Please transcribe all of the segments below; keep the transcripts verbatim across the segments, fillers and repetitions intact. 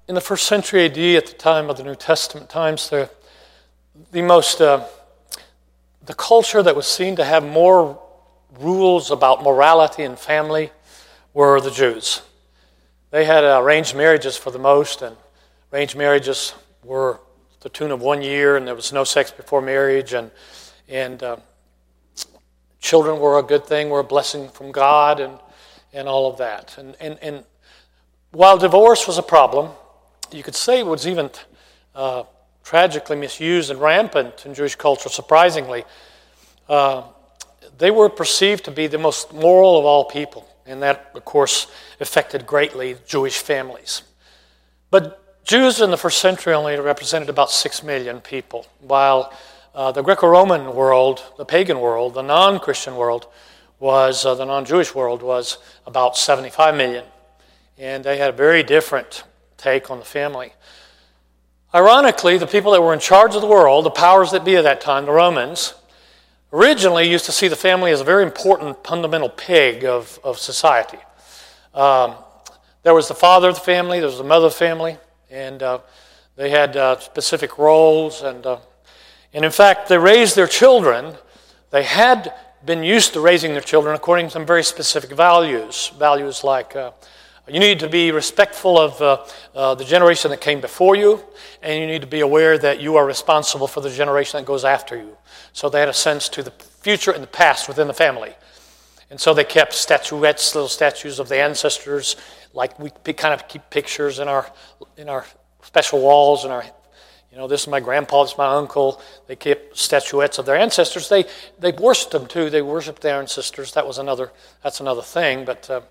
in the first century A D, at the time of the New Testament times, the the most uh, the culture that was seen to have more rules about morality and family were the Jews. They had uh, arranged marriages for the most, and arranged marriages were the tune of one year, and there was no sex before marriage, and and uh, children were a good thing, were a blessing from God, and and all of that. And and and while divorce was a problem, you could say it was even uh, tragically misused and rampant in Jewish culture. Surprisingly, uh, they were perceived to be the most moral of all people, and that, of course, affected greatly Jewish families. But Jews in the first century only represented about six million people, while uh, the Greco-Roman world, the pagan world, the non-Christian world, was uh, the non-Jewish world was about seventy-five million, and they had a very different take on the family. Ironically, the people that were in charge of the world, the powers that be at that time, the Romans, originally used to see the family as a very important fundamental peg of, of society. Um, there was the father of the family, there was the mother of the family, and uh, they had uh, specific roles. And, uh, and in fact, they raised their children. They had been used to raising their children according to some very specific values. Values like uh, you need to be respectful of uh, uh, the generation that came before you, and you need to be aware that you are responsible for the generation that goes after you. So they had a sense to the future and the past within the family. And so they kept statuettes, little statues of the ancestors, like we kind of keep pictures in our in our special walls, in our, you know, this is my grandpa, this is my uncle. They kept statuettes of their ancestors. They they worshipped them too. They worshipped their ancestors. That was another that's another thing. But uh,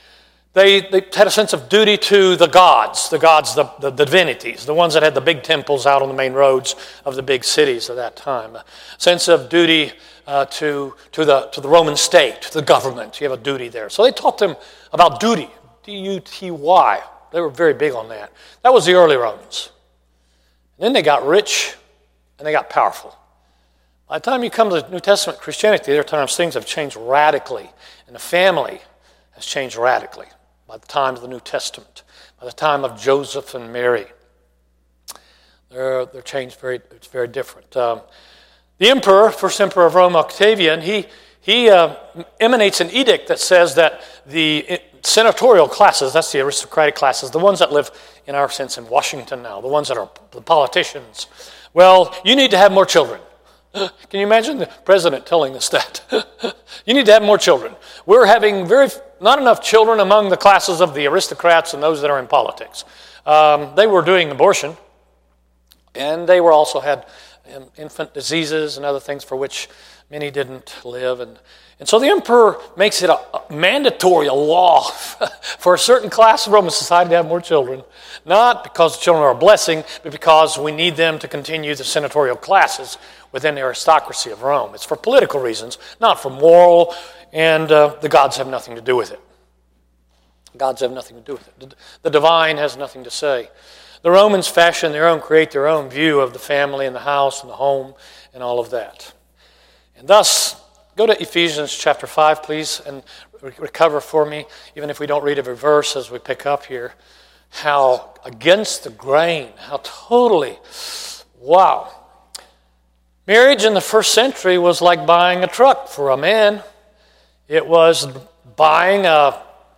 they they had a sense of duty to the gods, the gods, the, the the divinities, the ones that had the big temples out on the main roads of the big cities of that time. A sense of duty uh, to to the to the Roman state, to the government. You have a duty there. So they taught them about duty. D U T Y. They were very big on that. That was the early Romans. And then they got rich and they got powerful. By the time you come to the New Testament Christianity, there are times things have changed radically, and the family has changed radically by the time of the New Testament, by the time of Joseph and Mary. They're, they're changed very, it's very different. Um, the emperor, first emperor of Rome, Octavian, he, he uh, emanates an edict that says that the senatorial classes, that's the aristocratic classes, the ones that live, in our sense, in Washington now, the ones that are the politicians, well, you need to have more children. Can you imagine the president telling us that? You need to have more children. We're having very not enough children among the classes of the aristocrats and those that are in politics. Um, they were doing abortion, and they were also had um, infant diseases and other things for which many didn't live. And, and so the emperor makes it a, a mandatory, a law for a certain class of Roman society to have more children, not because the children are a blessing, but because we need them to continue the senatorial classes within the aristocracy of Rome. It's for political reasons, not for moral, and uh, the gods have nothing to do with it. Gods have nothing to do with it. The divine has nothing to say. The Romans fashion their own, create their own view of the family and the house and the home and all of that. And thus, go to Ephesians chapter five, please, and recover for me, even if we don't read every verse as we pick up here, how against the grain, how totally, wow. Marriage in the first century was like buying a truck for a man. It was buying a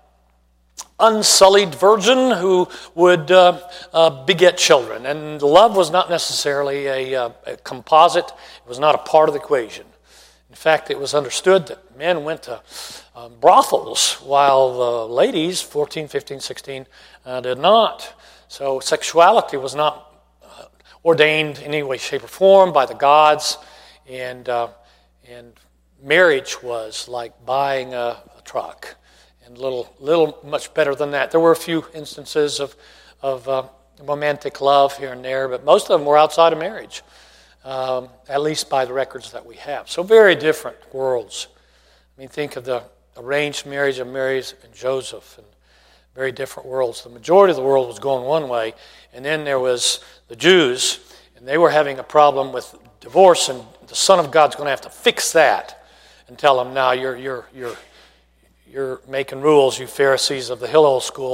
unsullied virgin who would uh, uh, beget children. And love was not necessarily a, a, a composite. It was not a part of the equation. In fact, it was understood that men went to um, brothels while the ladies, fourteen, fifteen, sixteen, uh, did not. So sexuality was not uh, ordained in any way, shape, or form by the gods. And, uh, and marriage was like buying a, a truck. And little, little much better than that. There were a few instances of, of uh, romantic love here and there, but most of them were outside of marriage, um, at least by the records that we have. So very different worlds. I mean, think of the arranged marriage of Mary and Joseph, and very different worlds. The majority of the world was going one way, and then there was the Jews, and they were having a problem with divorce, and the Son of God's going to have to fix that and tell them, now you're you're you're. You're making rules, you Pharisees of the Hillel school.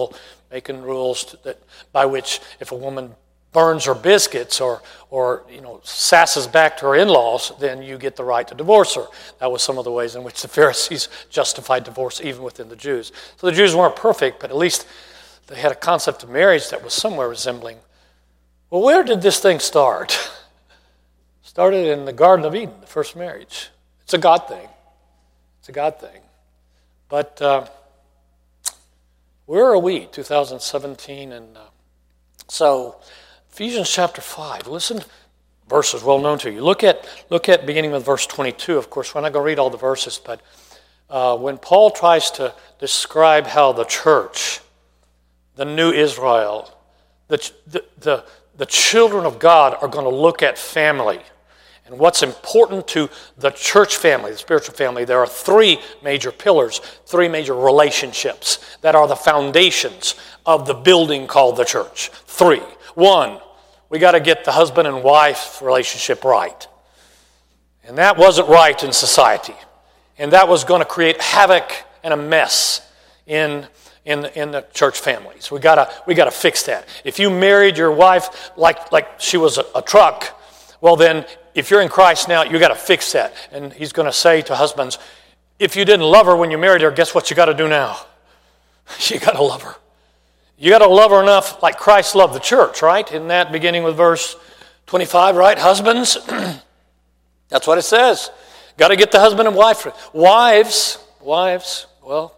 making rules to, that by which if a woman burns her biscuits or, or you know, sasses back to her in-laws, then you get the right to divorce her. That was some of the ways in which the Pharisees justified divorce even within the Jews. So the Jews weren't perfect, but at least they had a concept of marriage that was somewhere resembling. Well, where did this thing start? Started in the Garden of Eden, the first marriage. It's a God thing. It's a God thing. But uh, where are we, two thousand seventeen? And uh, so Ephesians chapter five. Listen, verses well known to you. Look at look at beginning with verse twenty-two. Of course, we're not going to read all the verses, but uh, when Paul tries to describe how the church, the new Israel, the the the, the children of God are going to look at family and what's important to the church family, the spiritual family, there are three major pillars, three major relationships that are the foundations of the building called the church. Three. One, we got to get the husband and wife relationship right. And that wasn't right in society. And that was going to create havoc and a mess in in in the church families. We got to we got to fix that. If you married your wife like like she was a, a truck, well then if you're in Christ now, you got to fix that. And he's going to say to husbands, if you didn't love her when you married her, guess what you got to do now? You got to love her. You got to love her enough like Christ loved the church, right? Isn't that beginning with verse twenty-five, right? Husbands, that's what it says. Got to get the husband and wife. Wives, wives, well,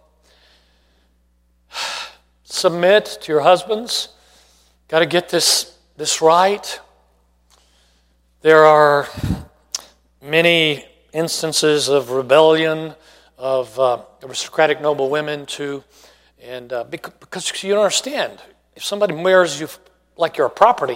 submit to your husbands. Got to get this, this right. There are many instances of rebellion of uh, aristocratic noble women too, and uh, because, because you don't understand, if somebody marries you like you're a property,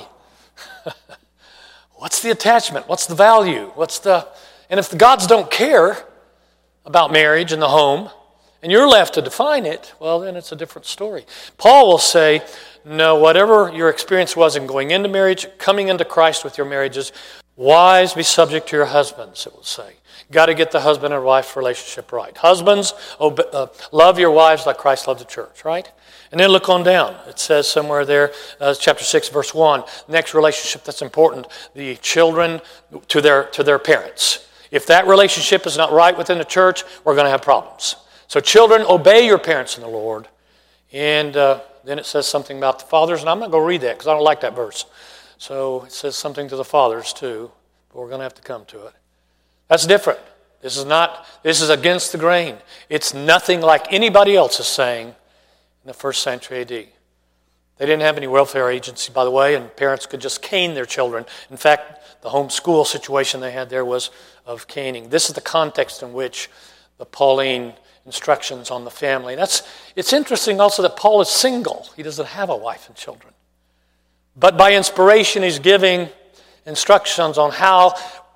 what's the attachment? What's the value? What's the and if the gods don't care about marriage and the home, and you're left to define it, well, then it's a different story. Paul will say, no, whatever your experience was in going into marriage, coming into Christ with your marriages, wives, be subject to your husbands, it will say. Got to get the husband and wife relationship right. Husbands, obey, uh, love your wives like Christ loved the church, right? And then look on down. It says somewhere there, uh, chapter six, verse one, next relationship that's important, the children to their to their parents. If that relationship is not right within the church, we're going to have problems. So children, obey your parents in the Lord. And uh, then it says something about the fathers, and I'm not going to read that because I don't like that verse. So it says something to the fathers too, but we're going to have to come to it. That's different. This is not, this is against the grain. It's nothing like anybody else is saying in the first century A D. They didn't have any welfare agency, by the way, and parents could just cane their children. In fact, the homeschool situation they had there was of caning. This is the context in which the Pauline instructions on the family. That's it's interesting also that Paul is single. He doesn't have a wife and children. But by inspiration, he's giving instructions on how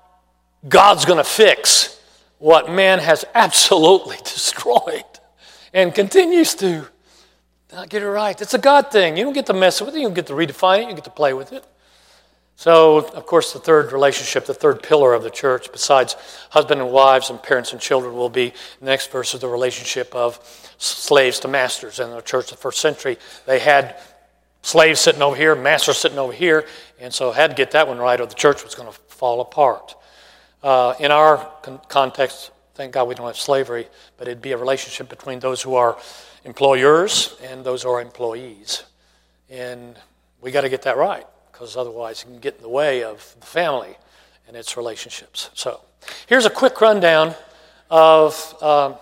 God's going to fix what man has absolutely destroyed and continues to not get it right. It's a God thing. You don't get to mess with it. You don't get to redefine it. You get to play with it. So, of course, the third relationship, the third pillar of the church, besides husband and wives and parents and children, will be, the next verse is the relationship of slaves to masters. In the church of the first century, they had slaves sitting over here, masters sitting over here, and so had to get that one right or the church was going to fall apart. Uh, in our con- context, thank God we don't have slavery, but it'd be a relationship between those who are employers and those who are employees. And we got to get that right, because otherwise it can get in the way of the family and its relationships. So here's a quick rundown of uh,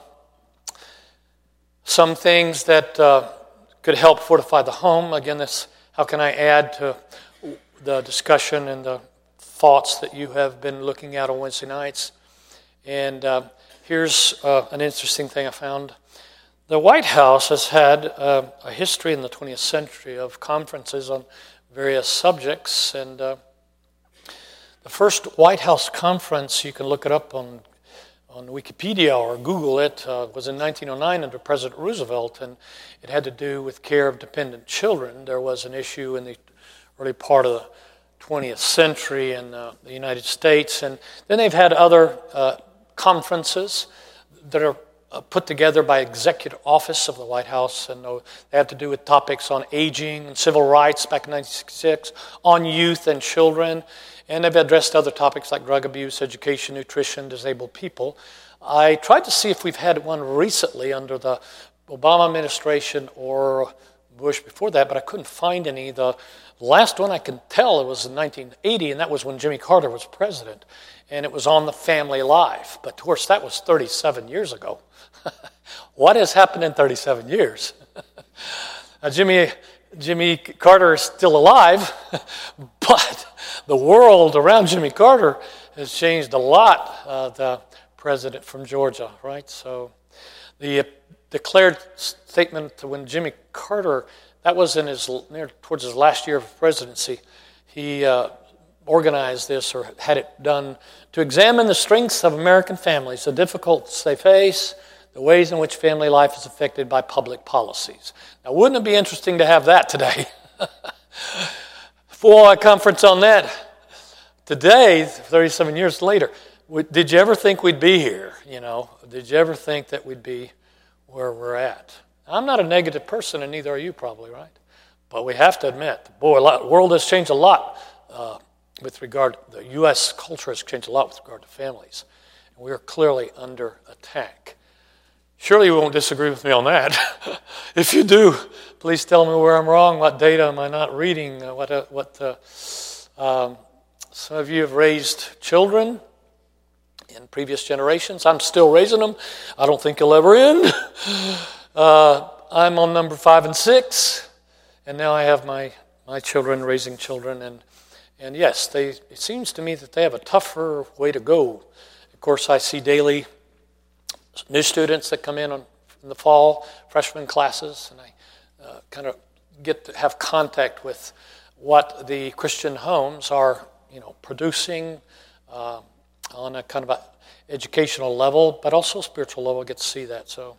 some things that uh, could help fortify the home. Again, this how can I add to the discussion and the thoughts that you have been looking at on Wednesday nights. And uh, here's uh, an interesting thing I found. The White House has had uh, a history in the twentieth century of conferences on various subjects. And uh, the first White House conference, you can look it up on on Wikipedia or Google it, uh, was in nineteen oh nine under President Roosevelt, and it had to do with care of dependent children. There was an issue in the early part of the twentieth century in uh, the United States, and then they've had other uh, conferences that are uh, put together by Executive Office of the White House, and uh, they have to do with topics on aging and civil rights back in nineteen sixty-six, on youth and children, and they've addressed other topics like drug abuse, education, nutrition, disabled people. I tried to see if we've had one recently under the Obama administration or Bush before that, but I couldn't find any. The last one I can tell it was in nineteen eighty, and that was when Jimmy Carter was president, and it was on the family life. But of course, that was thirty-seven years ago. What has happened in thirty-seven years? now, Jimmy Jimmy Carter is still alive, but the world around Jimmy Carter has changed a lot. Uh, the president from Georgia, right? So the declared statement when Jimmy Carter, that was in his near towards his last year of presidency, he uh, organized this or had it done to examine the strengths of American families, the difficulties they face, the ways in which family life is affected by public policies. Now, wouldn't it be interesting to have that today? For a conference on that today, thirty-seven years later. Did you ever think we'd be here? You know, did you ever think that we'd be where we're at? I'm not a negative person, and neither are you probably, right? But we have to admit, boy, a lot, the world has changed a lot uh, with regard, the U S culture has changed a lot with regard to families. And we are clearly under attack. Surely you won't disagree with me on that. If you do, please tell me where I'm wrong, what data am I not reading, uh, what, uh, what uh, um, some of you have raised children in previous generations. I'm still raising them. I don't think you'll ever end. Uh, I'm on number five and six, and now I have my, my children raising children. And, and yes, they, it seems to me that they have a tougher way to go. Of course, I see daily new students that come in on, in the fall, freshman classes, and I uh, kind of get to have contact with what the Christian homes are, you know, producing, uh, on a kind of a educational level, but also spiritual level. I get to see that. So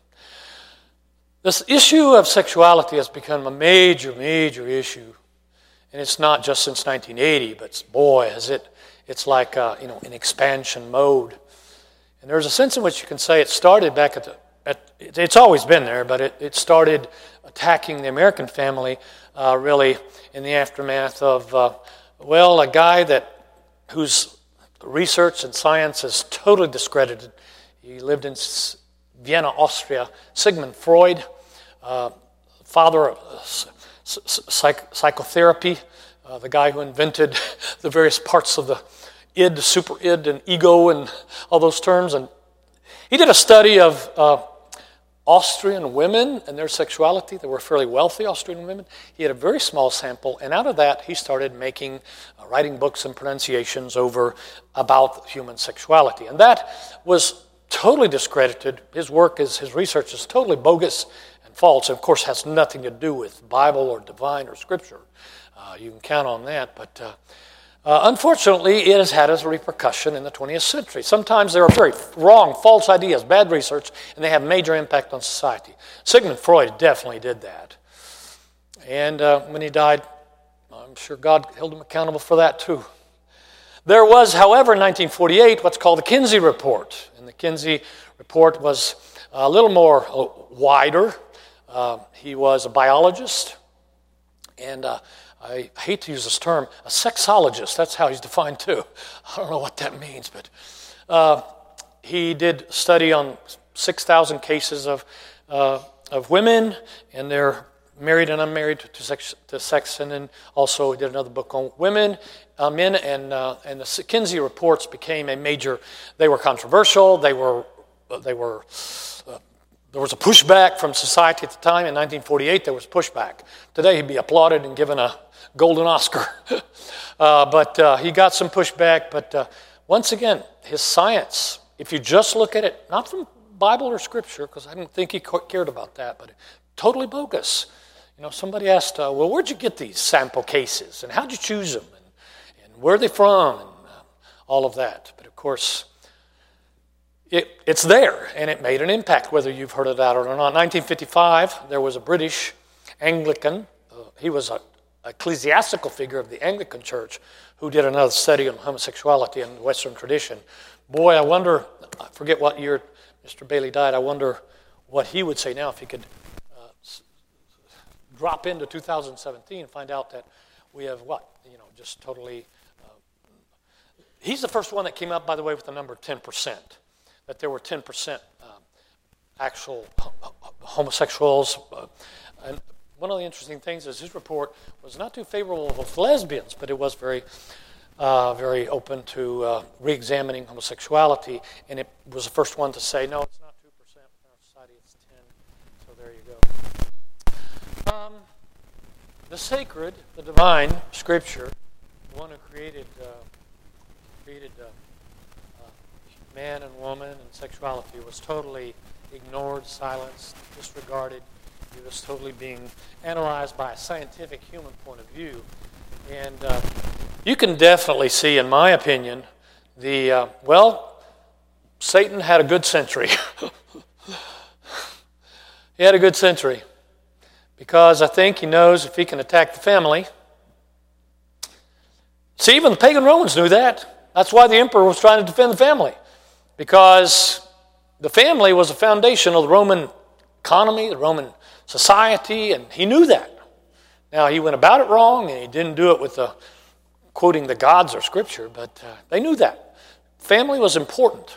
this issue of sexuality has become a major, major issue. And it's not just since nineteen eighty, but boy, has it, it's like, uh, you know, in expansion mode. And there's a sense in which you can say it started back at the, at, it's always been there, but it, it started attacking the American family uh, really in the aftermath of, uh, well, a guy that, whose research and science is totally discredited. He lived in Vienna, Austria. Sigmund Freud, uh, father of psych- psychotherapy, uh, the guy who invented the various parts of the id, the super id, and ego, and all those terms. And he did a study of uh, Austrian women and their sexuality. They were fairly wealthy Austrian women. He had a very small sample, and out of that he started making, uh, writing books and pronunciations over about human sexuality. And that was totally discredited. His work, is, his research is totally bogus and false. And of course, has nothing to do with Bible or divine or Scripture. Uh, you can count on that, but uh, Uh, unfortunately, it has had a repercussion in the twentieth century. Sometimes there are very wrong, false ideas, bad research, and they have major impact on society. Sigmund Freud definitely did that. And uh, when he died, I'm sure God held him accountable for that too. There was, however, in nineteen forty-eight, what's called the Kinsey Report. And the Kinsey Report was a little more uh, wider. Uh, he was a biologist, and uh, I hate to use this term, a sexologist. That's how he's defined too. I don't know what that means, but uh, he did study on six thousand cases of uh, of women, and they're married and unmarried to sex, to sex, and then also he did another book on women, uh, men, and uh, and the Kinsey reports became a major. They were controversial. They were they were. Uh, There was a pushback from society at the time. In nineteen forty-eight, there was pushback. Today, he'd be applauded and given a golden Oscar. uh, but uh, he got some pushback. But uh, once again, his science, if you just look at it, not from Bible or Scripture, because I didn't think he cared about that, but totally bogus. You know, somebody asked, uh, well, where'd you get these sample cases? And how'd you choose them? And, and where are they from? And uh, all of that. But of course, It, it's there, and it made an impact, whether you've heard of that or not. In nineteen fifty-five, there was a British Anglican. Uh, he was an ecclesiastical figure of the Anglican Church who did another study on homosexuality in the Western tradition. Boy, I wonder, I forget what year, Mister Bailey died, I wonder what he would say now if he could uh, s- drop into two thousand seventeen and find out that we have what? You know, just totally... Uh, he's the first one that came up, by the way, with the number ten percent, that there were ten percent um, actual homosexuals. Uh, and one of the interesting things is his report was not too favorable with lesbians, but it was very... Uh, very open to uh, re-examining homosexuality, and it was the first one to say, no, it's not two percent in our society, it's ten. So there you go. Um, the sacred, the divine Scripture, the one who created uh, created uh, uh, man and woman and sexuality, was totally ignored, silenced, disregarded. It was totally being analyzed by a scientific human point of view. And uh, you can definitely see, in my opinion, the, uh, well, Satan had a good century. He had a good century. Because I think he knows if he can attack the family. See, even the pagan Romans knew that. That's why the emperor was trying to defend the family. Because the family was the foundation of the Roman economy, the Roman society, and he knew that. Now, he went about it wrong, and he didn't do it with the, quoting the gods or Scripture, but uh, they knew that. Family was important.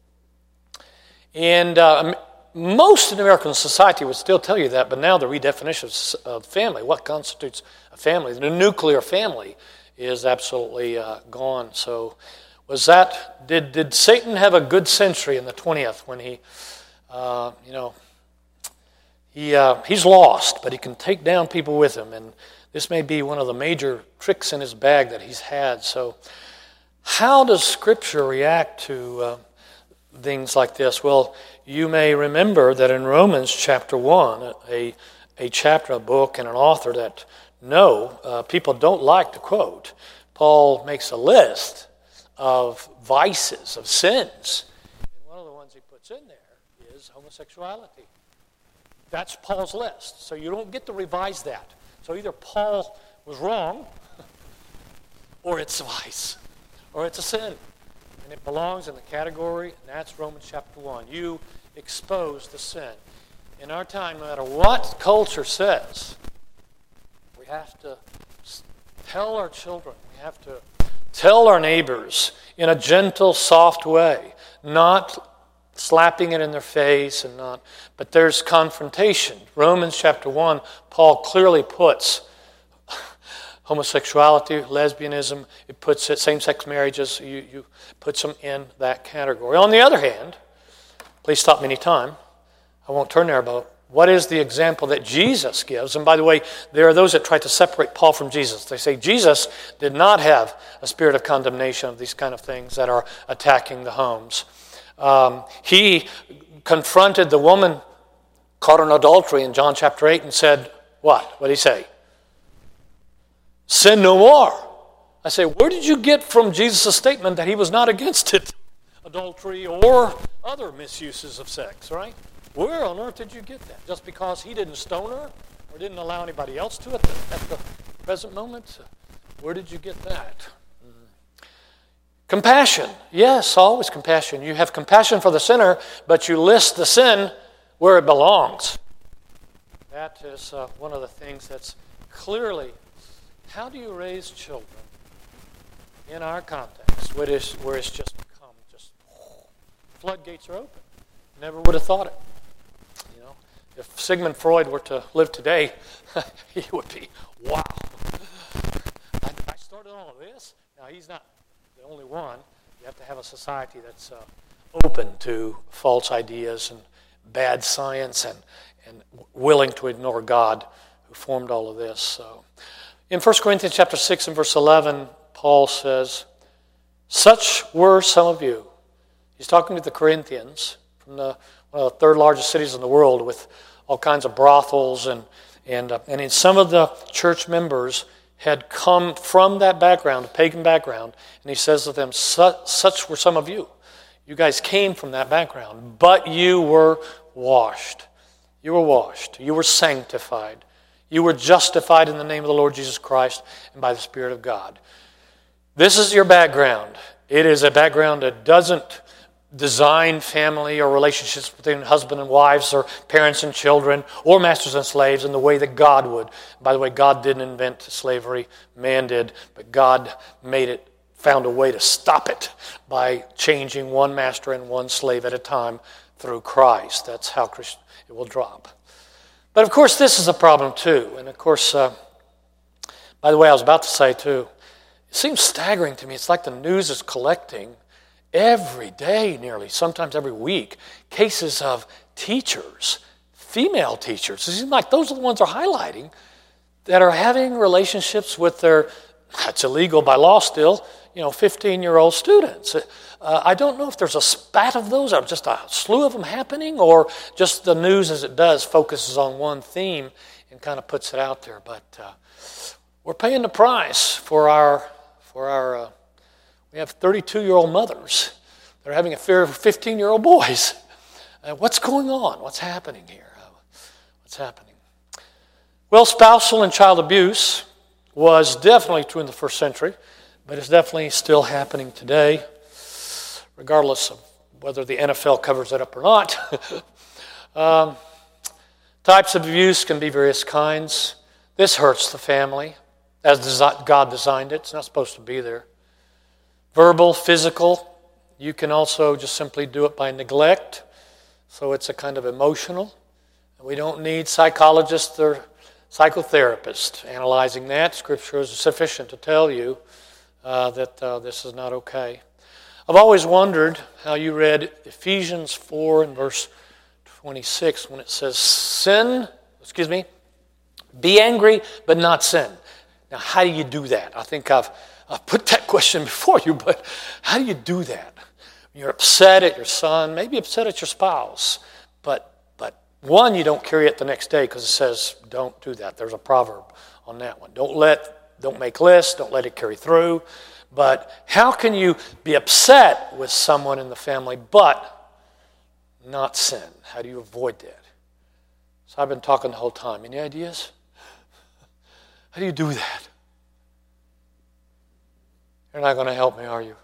And uh, most in American society would still tell you that, but now the redefinition of family, what constitutes a family, the nuclear family, is absolutely uh, gone. So was that, did, did Satan have a good century in the twentieth when he, uh, you know, He uh, he's lost, but he can take down people with him, and this may be one of the major tricks in his bag that he's had. So how does Scripture react to uh, things like this? Well, you may remember that in Romans chapter one, a, a chapter, a book, and an author that, no, uh, people don't like to quote, Paul makes a list of vices, of sins. And one of the ones he puts in there is homosexuality. That's Paul's list. So you don't get to revise that. So either Paul was wrong, or it's a vice, or it's a sin. And it belongs in the category, and that's Romans chapter one. You expose the sin. In our time, no matter what culture says, we have to tell our children, we have to tell our neighbors in a gentle, soft way, not slapping it in their face and not, but there's confrontation. Romans chapter one, Paul clearly puts homosexuality, lesbianism, it puts it, same-sex marriages, you, you puts them in that category. On the other hand, please stop me anytime, I won't turn there, but what is the example that Jesus gives? And by the way, there are those that try to separate Paul from Jesus. They say Jesus did not have a spirit of condemnation of these kind of things that are attacking the homes. Um, he confronted the woman caught in adultery in John chapter eight and said, what? What did he say? Sin no more. I say, where did you get from Jesus' statement that he was not against it? Adultery or other misuses of sex, right? Where on earth did you get that? Just because he didn't stone her or didn't allow anybody else to at the, at the present moment? Where did you get that? Compassion. Yes, always compassion. You have compassion for the sinner, but you list the sin where it belongs. That is uh, one of the things that's clearly, how do you raise children in our context where it's, where it's just become, just floodgates are open. Never would have thought it. You know, if Sigmund Freud were to live today, he would be, wow. I, I started all of this. Now, he's not the only one. You have to have a society that's uh, open to false ideas and bad science and, and willing to ignore God who formed all of this. So, in First Corinthians chapter six and verse eleven, Paul says, such were some of you. He's talking to the Corinthians from the, one of the third largest cities in the world with all kinds of brothels. And, and, uh, and in some of the church members had come from that background, a pagan background. And he says to them, such, such were some of you. You guys came from that background, but you were washed. You were washed. You were sanctified. You were justified in the name of the Lord Jesus Christ and by the Spirit of God. This is your background. It is a background that doesn't design family or relationships between husband and wives or parents and children or masters and slaves in the way that God would. By the way, God didn't invent slavery, man did, but God made it, found a way to stop it by changing one master and one slave at a time through Christ. That's how Christ, it will drop. But of course, this is a problem too. And of course, uh, by the way, I was about to say too, it seems staggering to me. It's like the news is collecting every day nearly, sometimes every week, cases of teachers, female teachers. It seems like those are the ones they're highlighting that are having relationships with their, it's illegal by law still, you know, fifteen-year-old students. Uh, I don't know if there's a spat of those, or just a slew of them happening, or just the news as it does focuses on one theme and kind of puts it out there. But uh, we're paying the price for our, for our. Uh, we have thirty-two-year-old mothers that are having affair with fifteen-year-old boys. Uh, what's going on? What's happening here? Uh, what's happening? Well, spousal and child abuse was definitely true in the first century, but it's definitely still happening today, regardless of whether the N F L covers it up or not. um, types of abuse can be various kinds. This hurts the family, as desi- God designed it. It's not supposed to be there. Verbal, physical. You can also just simply do it by neglect, so it's a kind of emotional. We don't need psychologists or psychotherapists analyzing that. Scripture is sufficient to tell you uh, that uh, this is not okay. I've always wondered how you read Ephesians four and verse twenty-six when it says, sin, excuse me, be angry but not sin. Now, how do you do that? I think I've, I've put that question before you, but how do you do that? You're upset at your son, maybe upset at your spouse, but one, you don't carry it the next day because it says don't do that. There's a proverb on that one. Don't let, don't make lists, don't let it carry through. But how can you be upset with someone in the family but not sin? How do you avoid that? So I've been talking the whole time. Any ideas? How do you do that? You're not going to help me, are you?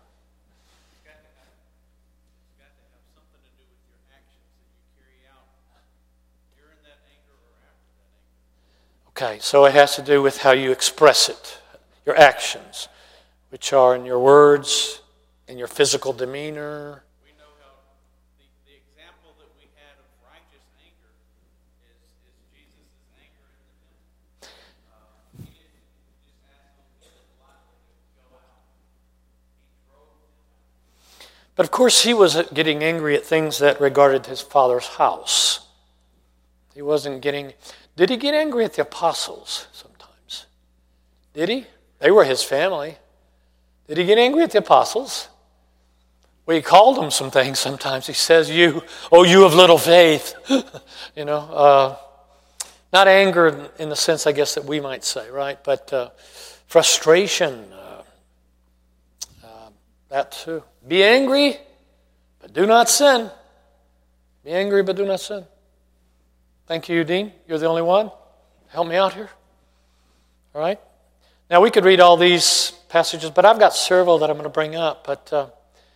Okay, so it has to do with how you express it, your actions, which are in your words, in your physical demeanor. We know how the, the example that we had of righteous anger is, is Jesus' anger in the temple. Uh, he didn't just ask them politely to go out. He drove them out. But of course, he was getting angry at things that regarded his Father's house. He wasn't getting... Did he get angry at the apostles sometimes? Did he? They were his family. Did he get angry at the apostles? Well, he called them some things sometimes. He says, you, oh, you of little faith. you know, uh, not anger in the sense, I guess, that we might say, right? But uh, frustration, uh, uh, that too. Be angry, but do not sin. Be angry, but do not sin. Thank you, Dean. You're the only one. Help me out here. All right. Now, we could read all these passages, but I've got several that I'm going to bring up. But, uh, of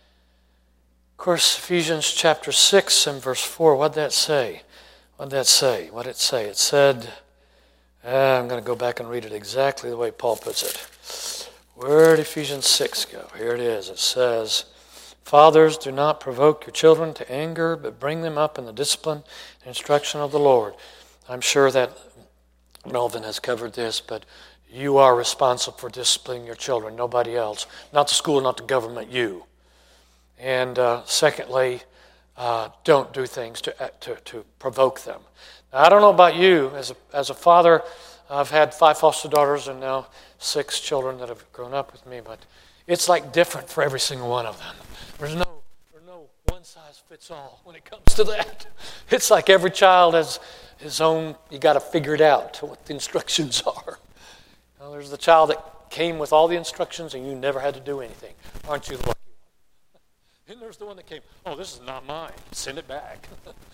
course, Ephesians chapter six and verse four, what did that say? What did that say? What did it say? It said, uh, I'm going to go back and read it exactly the way Paul puts it. Where did Ephesians six go? Here it is. It says, fathers, do not provoke your children to anger, but bring them up in the discipline and instruction of the Lord. I'm sure that Melvin has covered this, but you are responsible for disciplining your children, nobody else. Not the school, not the government, you. And uh, secondly, uh, don't do things to, to, to provoke them. Now, I don't know about you. As a, as a father, I've had five foster daughters and now six children that have grown up with me, but it's like different for every single one of them. There's no, there's no one size fits all when it comes to that. It's like every child has his own, you got to figure it out what the instructions are. Now, there's the child that came with all the instructions and you never had to do anything. Aren't you the lucky one? And there's the one that came, oh, this is not mine. Send it back.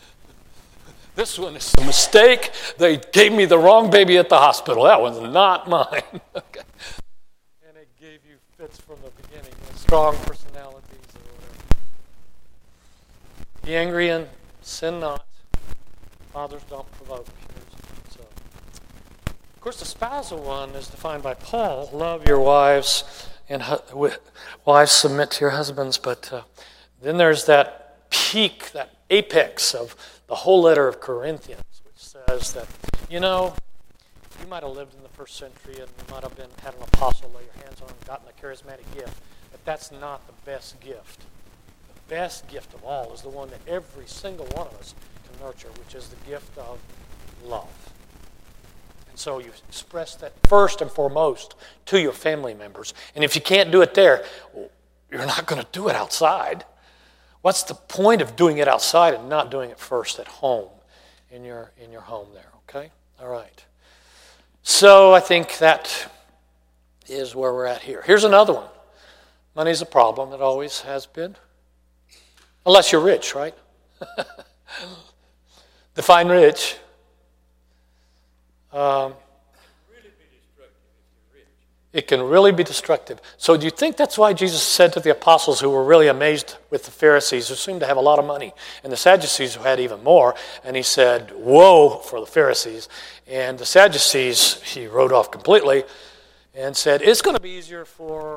This one is a mistake. They gave me the wrong baby at the hospital. That one's not mine. Okay. And it gave you fits from the beginning, strong personalities or whatever. Be angry and sin not. Fathers, don't provoke. So, of course, the spousal one is defined by Paul. Love your wives, and hu- wives submit to your husbands. But uh, then there's that peak, that apex of the whole letter of Corinthians, which says that, you know, you might have lived in the first century and you might have been had an apostle lay your hands on and gotten a charismatic gift, but that's not the best gift. The best gift of all is the one that every single one of us can nurture, which is the gift of love. And so you express that first and foremost to your family members. And if you can't do it there, you're not going to do it outside. What's the point of doing it outside and not doing it first at home, in your in your home there, okay? All right. So I think that is where we're at here. Here's another one. Money's a problem. It always has been. Unless you're rich, right? Define rich. Um, It can really be destructive. So do you think that's why Jesus said to the apostles, who were really amazed with the Pharisees, who seemed to have a lot of money, and the Sadducees, who had even more, and he said, woe for the Pharisees. And the Sadducees, he wrote off completely and said, it's going to be easier for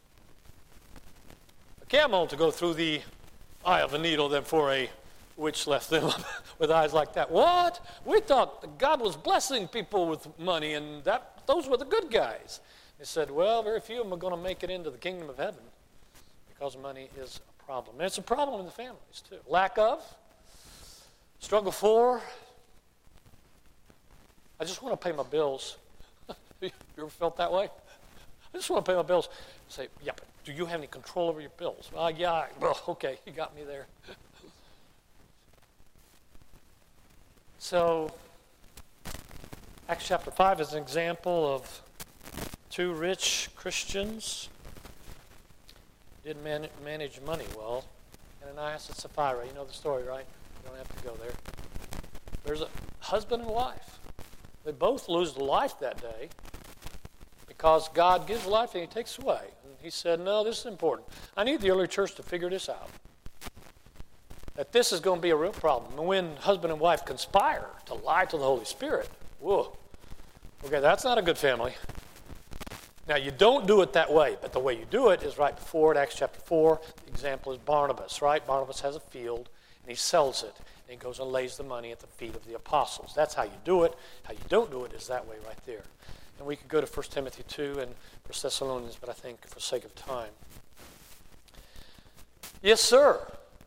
a camel to go through the eye of a needle than for a witch left them with eyes like that. What? We thought that God was blessing people with money, and that those were the good guys. He said, well, very few of them are going to make it into the kingdom of heaven because money is a problem. And it's a problem in the families, too. Lack of, struggle for. I just want to pay my bills. You ever felt that way? I just want to pay my bills. Say, yeah, but do you have any control over your bills? Well, yeah, well, okay, you got me there. So, Acts chapter five is an example of two rich Christians didn't man- manage money well. Ananias and Sapphira, you know the story, right? You don't have to go there. There's a husband and wife. They both lose life that day because God gives life and he takes away. And he said, no, this is important. I need the early church to figure this out. That this is going to be a real problem. And when husband and wife conspire to lie to the Holy Spirit, whoa, okay, that's not a good family. Now, you don't do it that way, but the way you do it is right before it, Acts chapter four. The example is Barnabas, right? Barnabas has a field, and he sells it, and he goes and lays the money at the feet of the apostles. That's how you do it. How you don't do it is that way right there. And we could go to First Timothy two and First Thessalonians, but I think for sake of time. Yes, sir.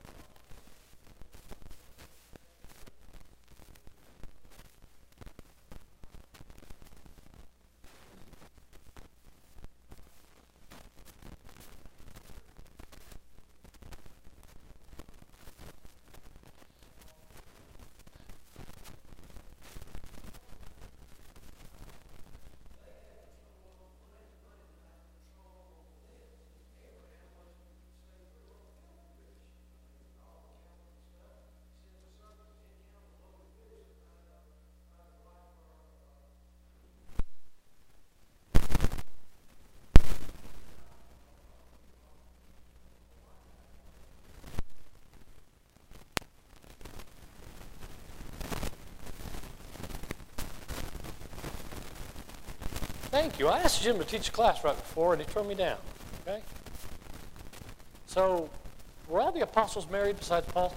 Thank you. I asked Jim to teach a class right before, and he turned me down. Okay? So, were all the apostles married besides Paul?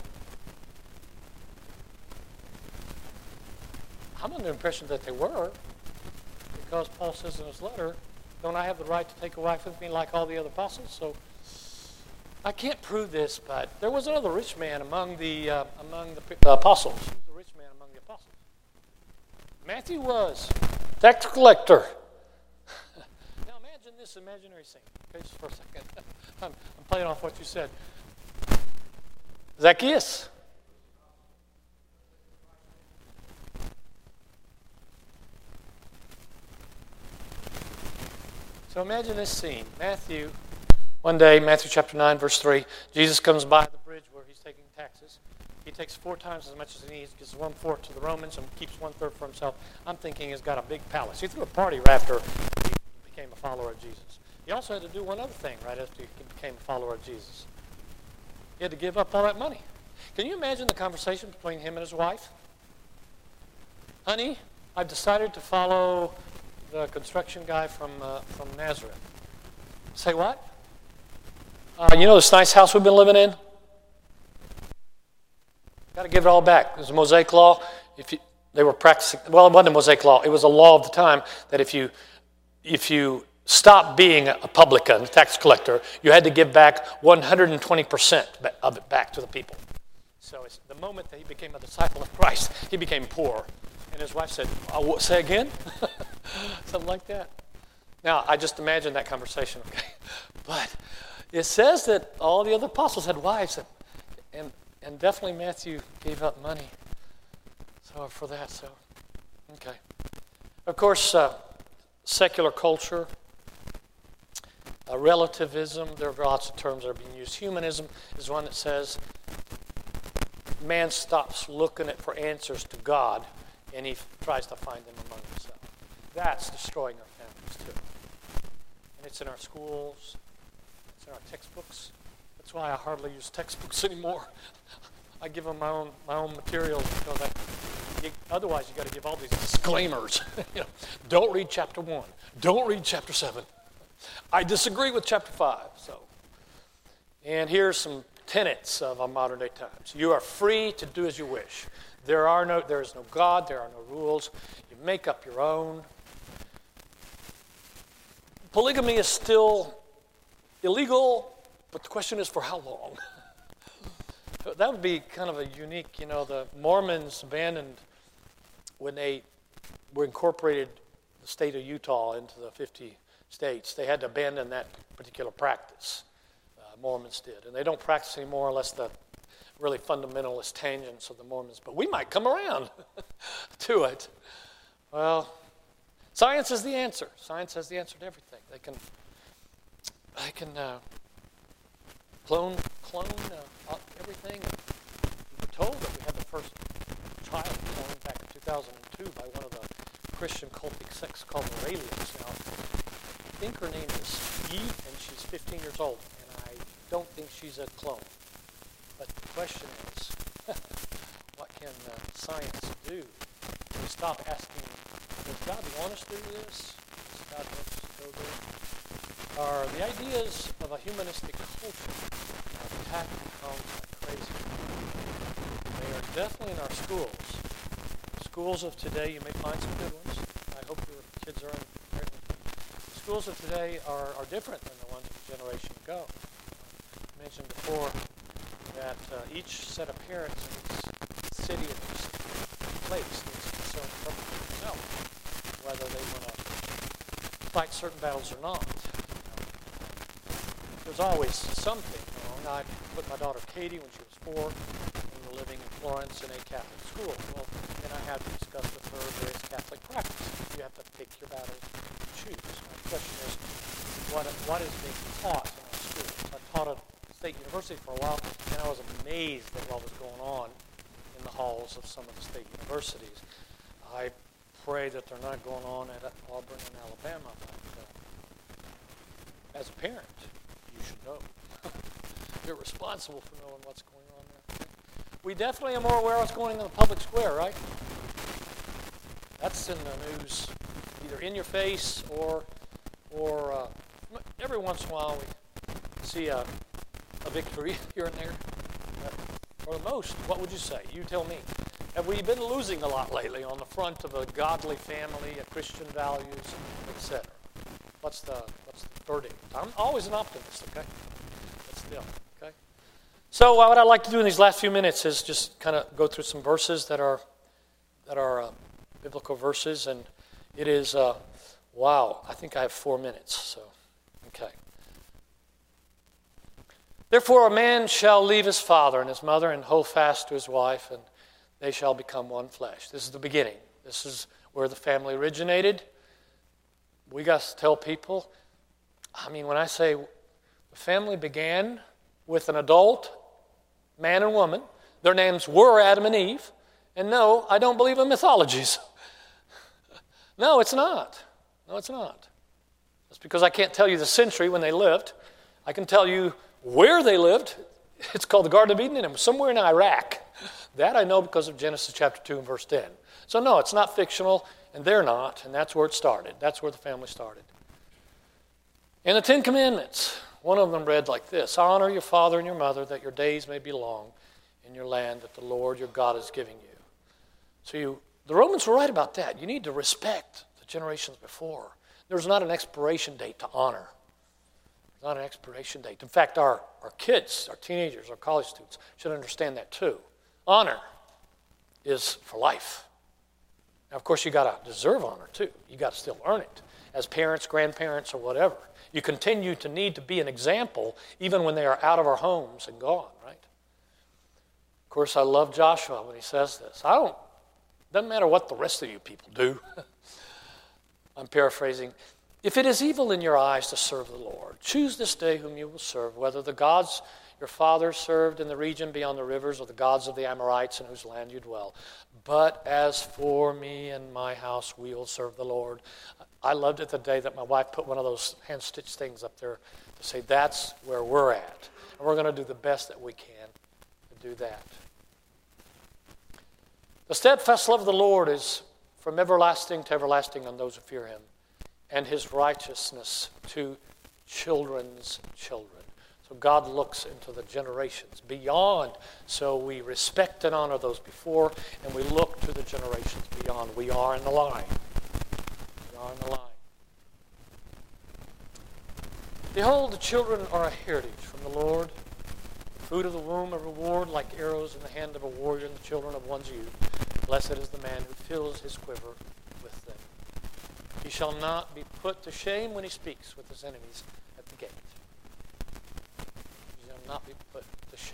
I'm under the impression that they were, because Paul says in his letter, don't I have the right to take a wife with me like all the other apostles? So, I can't prove this, but there was another rich man among the uh, among the uh, apostles. He was a rich man among the apostles. Matthew was tax collector. Now imagine this imaginary scene. Okay, just for a second. I'm, I'm playing off what you said. Zacchaeus. So imagine this scene. Matthew, one day, Matthew chapter nine, verse three, Jesus comes by the bridge where he's taking taxes. He takes four times as much as he needs, gives one-fourth to the Romans, and keeps one-third for himself. I'm thinking he's got a big palace. He threw a party right after he became a follower of Jesus. He also had to do one other thing right after he became a follower of Jesus. He had to give up all that money. Can you imagine the conversation between him and his wife? Honey, I've decided to follow the construction guy from uh, from Nazareth. Say what? Uh, you know this nice house we've been living in? Got to give it all back. There's a Mosaic law. If you, they were practicing, well, it wasn't a Mosaic law. It was a law of the time that if you if you stopped being a publican, a tax collector, you had to give back one hundred twenty percent of it back to the people. So it's the moment that he became a disciple of Christ, he became poor. And his wife said, oh, say again? Something like that. Now, I just imagine that conversation, okay? But it says that all the other apostles had wives, and and, and definitely Matthew gave up money so for that. So, okay. Of course, uh, secular culture, uh, relativism, there are lots of terms that are being used. Humanism is one that says man stops looking at for answers to God, and he tries to find them among himself. That's destroying our families too. And it's in our schools, it's in our textbooks. That's why I hardly use textbooks anymore. I give them my own my own materials because I, you, otherwise you got to give all these disclaimers. You know, don't read chapter one. Don't read chapter seven. I disagree with chapter five. So, and here's some tenets of our modern day times. You are free to do as you wish. There are no, there is no God. There are no rules. You make up your own. Polygamy is still illegal, but the question is for how long? That would be kind of a unique, you know, the Mormons abandoned when they were incorporated the state of Utah into the fifty states. They had to abandon that particular practice. Uh, Mormons did. And they don't practice anymore unless the really fundamentalist tangents of the Mormons. But we might come around to it. Well, science is the answer. Science has the answer to everything. They can, they can uh, clone, clone uh, everything. We were told that we had the first child cloned back in two thousand two by one of the Christian cultic sects called the Raelians. Now, I think her name is Eve, and she's fifteen years old, and I don't think she's a clone. But the question is, what can uh, science do? Can we stop asking, does God want us to do this? Does God want us to go there? Are the ideas of a humanistic culture are attacking homes like crazy? They are definitely in our schools. Schools of today, you may find some good ones. I hope your kids are in there. Schools of today are, are different than the ones of a generation ago. I mentioned before that uh, each set of parents in each city and each place needs to concern perfectly themselves, whether they want to fight certain battles or not. You know, there's always something wrong. I put my daughter Katie when she was four. We were living in Florence in a Catholic school. Well, then I had to discuss with her various Catholic practices. You have to pick your battles and choose. My question is, what what is being taught in our schools? I taught at State University for a while, and I was amazed at what was going on in the halls of some of the state universities. I pray that they're not going on at Auburn and Alabama, but uh, as a parent, you should know. You're responsible for knowing what's going on there. We definitely are more aware of what's going on in the public square, right? That's in the news, either in your face or, or uh, every once in a while we see a a victory here and there. For the most, what would you say? You tell me. Have we been losing a lot lately on the front of a godly family, a Christian values, et cetera? What's the what's the verdict? I'm always an optimist, okay? But still, okay? So what I'd like to do in these last few minutes is just kind of go through some verses that are that are uh, biblical verses, and it is uh, wow. I think I have four minutes, so okay. Therefore a man shall leave his father and his mother and hold fast to his wife, and they shall become one flesh. This is the beginning. This is where the family originated. We got to tell people, I mean, when I say the family began with an adult, man and woman, their names were Adam and Eve, and no, I don't believe in mythologies. No, it's not. No, it's not. Just because I can't tell you the century when they lived, I can tell you where they lived It's called the Garden of Eden, and it was somewhere in Iraq. That I know because of Genesis chapter two and verse ten. So no, it's not fictional, and they're not, and that's where it started. That's where the family started. And the Ten Commandments, one of them read like this: honor your father and your mother, that your days may be long in your land that the Lord your God is giving you. So you, the Romans were right about that. You need to respect the generations before. There's not an expiration date to honor. There's not an expiration date. In fact, our, our kids, our teenagers, our college students should understand that too. Honor is for life. Now, of course, you got to deserve honor too. You got to still earn it as parents, grandparents, or whatever. You continue to need to be an example even when they are out of our homes and gone, right? Of course, I love Joshua when he says this. I don't, doesn't matter what the rest of you people do. I'm paraphrasing. If it is evil in your eyes to serve the Lord, choose this day whom you will serve, whether the gods your fathers served in the region beyond the rivers or the gods of the Amorites in whose land you dwell. But as for me and my house, we will serve the Lord. I loved it the day that my wife put one of those hand-stitched things up there to say that's where we're at. And we're going to do the best that we can to do that. The steadfast love of the Lord is from everlasting to everlasting on those who fear him, and his righteousness to children's children. So God looks into the generations beyond. So we respect and honor those before, and we look to the generations beyond. We are in the line. We are in the line. Behold, the children are a heritage from the Lord. The fruit of the womb a reward, like arrows in the hand of a warrior in the children of one's youth. Blessed is the man who fills his quiver with them. He shall not be put to shame when he speaks with his enemies at the gate. He shall not be put to shame.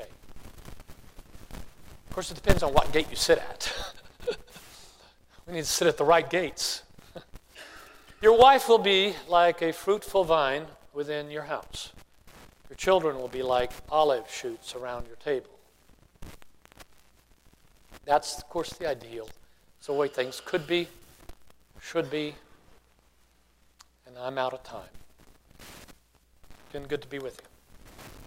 Of course, it depends on what gate you sit at. We need to sit at the right gates. Your wife will be like a fruitful vine within your house. Your children will be like olive shoots around your table. That's, of course, the ideal. It's the way things could be, should be, and I'm out of time. Been good to be with you.